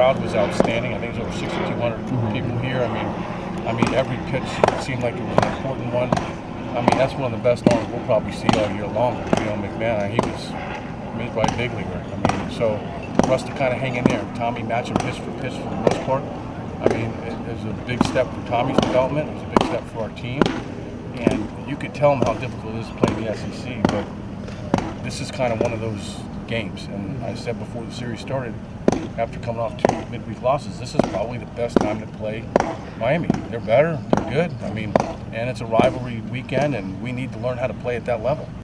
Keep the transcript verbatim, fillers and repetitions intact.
crowd was outstanding. I think there's over sixty-two hundred mm-hmm. people here. I mean, I mean, every pitch seemed like it was an important one. I mean, that's one of the best arms we'll probably see all year long. You know, McMahon, he was, I mean, he's probably a big leaguer. I mean, so for us to kind of hang in there, Tommy matching pitch for pitch for the most part. I mean, it, it was a big step for Tommy's development. It was a big step for our team. And you could tell him how difficult it is to play in the S E C, but this is kind of one of those games. And I said before the series started, after coming off two midweek losses, this is probably the best time to play Miami. They're better, they're good. I mean, and it's a rivalry weekend, and we need to learn how to play at that level.